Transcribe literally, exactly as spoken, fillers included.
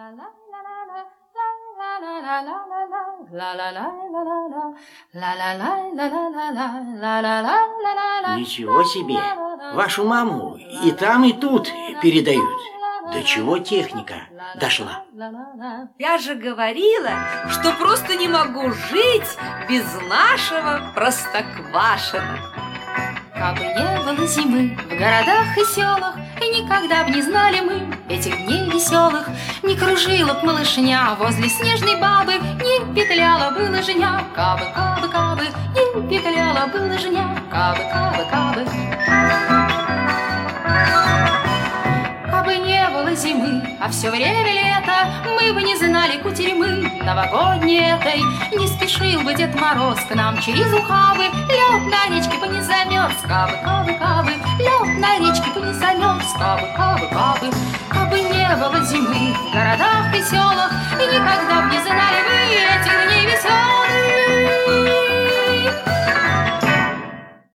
Ничего себе! Вашу маму и там, и тут передают. До чего техника дошла? Я же говорила, что просто не могу жить без нашего Простоквашино. Кабы не было зимы в городах и селах, и никогда б не знали мы этих дней веселых, не кружила б малышня возле снежной бабы, не петляла бы лыжня. Кабы, кабы, кабы, не петляла бы лыжня. Кабы, кабы, кабы. Кабы не было зимы, а все время лето, мы бы не знали кутерьмы новогодней этой. Не спешил бы Дед Мороз к нам через ухабы, лед на речке бы не замерз. Кабы, кабы, кабы, лед на речке бы не замерз. Кабы, кабы, кабы. Кабы не было зимы в городах и селах,